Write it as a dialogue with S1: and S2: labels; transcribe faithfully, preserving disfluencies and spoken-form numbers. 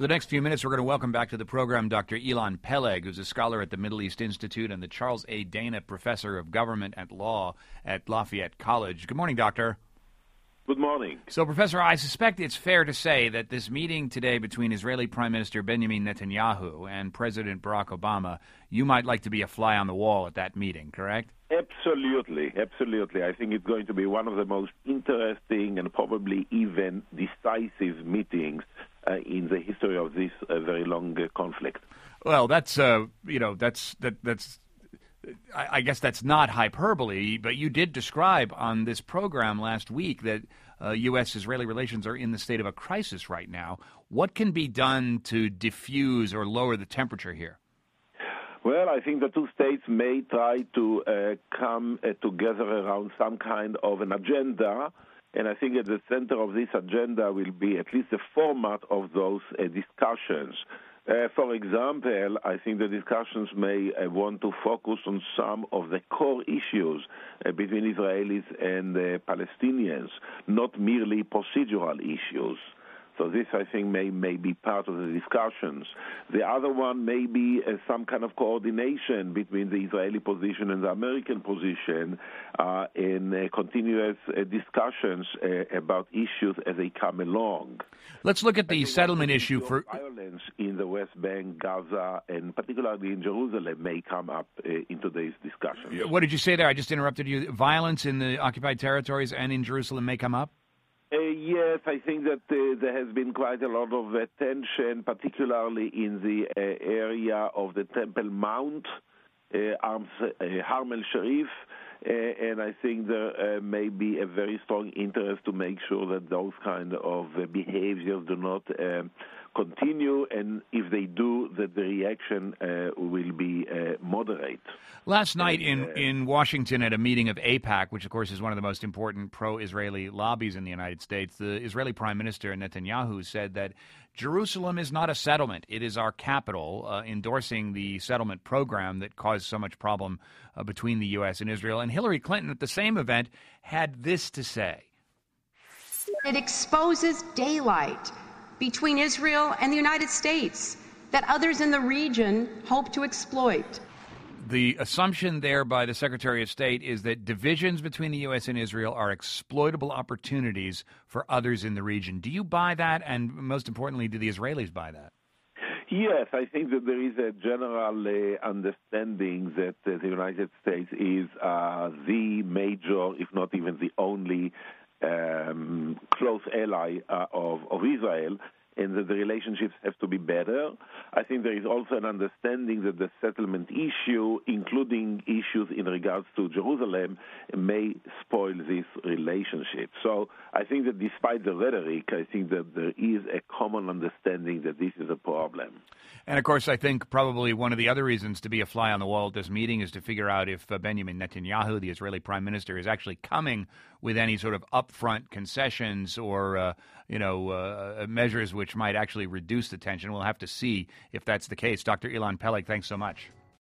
S1: For the next few minutes, we're going to welcome back to the program Doctor Ilan Peleg, who's a scholar at the Middle East Institute and the Charles A. Dana Professor of Government and Law at Lafayette College. Good morning, Doctor.
S2: Good morning.
S1: So, Professor, I suspect it's fair to say that this meeting today between Israeli Prime Minister Benjamin Netanyahu and President Barack Obama, you might like to be a fly on the wall at that meeting, correct?
S2: Absolutely, absolutely. I think it's going to be one of the most interesting and probably even decisive meetings uh, in the history of this uh, very long uh, conflict.
S1: Well, that's, uh, you know, that's, that, that's, I, I guess that's not hyperbole, but you did describe on this program last week that uh, U S Israeli relations are in the state of a crisis right now. What can be done to diffuse or lower the temperature here?
S2: Well, I think the two states may try to uh, come uh, together around some kind of an agenda, and I think at the center of this agenda will be at least the format of those uh, discussions. Uh, for example, I think the discussions may uh, want to focus on some of the core issues uh, between Israelis and uh, Palestinians, not merely procedural issues. So this, I think, may, may be part of the discussions. The other one may be uh, some kind of coordination between the Israeli position and the American position uh, in uh, continuous uh, discussions uh, about issues as they come along.
S1: Let's look at the settlement issue for
S2: violence in the West Bank, Gaza, and particularly in Jerusalem may come up uh, in today's discussion.
S1: What did you say there? I just interrupted you. Violence in the occupied territories and in Jerusalem may come up?
S2: Uh, yes, I think that uh, there has been quite a lot of attention, particularly in the uh, area of the Temple Mount, uh, Arms, uh, Harm el-Sharif, uh, and I think there uh, may be a very strong interest to make sure that those kind of uh, behaviors do not uh, continue, and if they do, that the reaction uh, will be uh, moderate.
S1: Last night
S2: and,
S1: in,
S2: uh,
S1: in Washington at a meeting of AIPAC, which of course is one of the most important pro-Israeli lobbies in the United States, the Israeli Prime Minister Netanyahu said that Jerusalem is not a settlement. It is our capital, uh, endorsing the settlement program that caused so much problem uh, between the U S and Israel. And Hillary Clinton at the same event had this to say.
S3: It exposes daylight between Israel and the United States that others in the region hope to exploit.
S1: The assumption there by the Secretary of State is that divisions between the U S and Israel are exploitable opportunities for others in the region. Do you buy that? And most importantly, do the Israelis buy that?
S2: Yes, I think that there is a general uh, understanding that uh, the United States is uh, the major, if not even the only, um, close ally uh, of, of Israel, and that the relationships have to be better. I think there is also an understanding that the settlement issue, including issues in regards to Jerusalem, may spoil this relationship. So I think that despite the rhetoric, I think that there is a common understanding that this is a problem.
S1: And, of course, I think probably one of the other reasons to be a fly on the wall at this meeting is to figure out if uh, Benjamin Netanyahu, the Israeli prime minister, is actually coming with any sort of upfront concessions or, uh, you know, uh, measures which might actually reduce the tension. We'll have to see if that's the case. Doctor Ilan Peleg, thanks so much.